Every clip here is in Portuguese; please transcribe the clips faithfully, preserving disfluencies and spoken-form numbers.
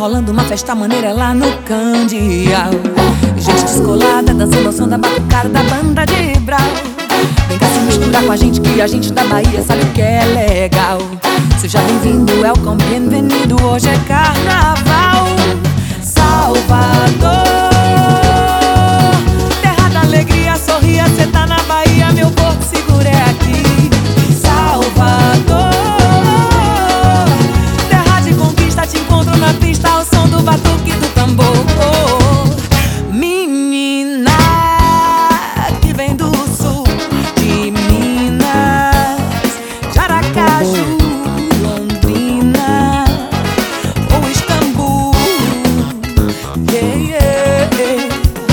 rolando uma festa maneira lá no Candial. Gente descolada, dançando ao som da batucada da banda de Brau. Vem cá se misturar com a gente, que a gente da Bahia sabe o que é legal. Seja bem-vindo, welcome, bem-vindo, hoje é carnaval. Salvador, terra da alegria, sorria, cê tá na Bahia, meu porto seguro é aqui. Salvador, terra de conquista, te encontro na pista ao som do batuque do tambor. Menina que vem do sul de Minas, de Aracaju, Londrina ou Istambul, yeah, yeah.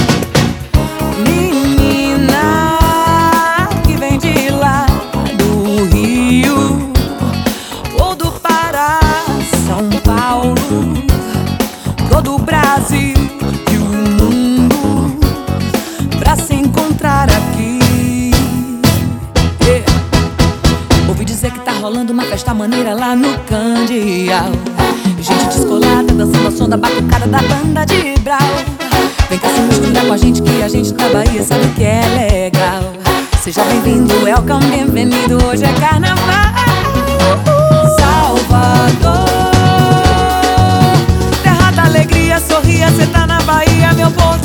Menina que vem de lá do Rio ou do Pará, São Paulo, todo o Brasil e o mundo pra se encontrar aqui, yeah. Ouvi dizer que tá rolando uma festa maneira lá no Candial. Gente descolada, dançando ao som da batucada da banda de Brau. Vem cá se misturar com a gente, que a gente da Bahia sabe o que é legal. Seja bem-vindo, welcome, bem-vindo, hoje é carnaval. Salvador, terra da alegria, sorria, cê tá na Bahia, meu povo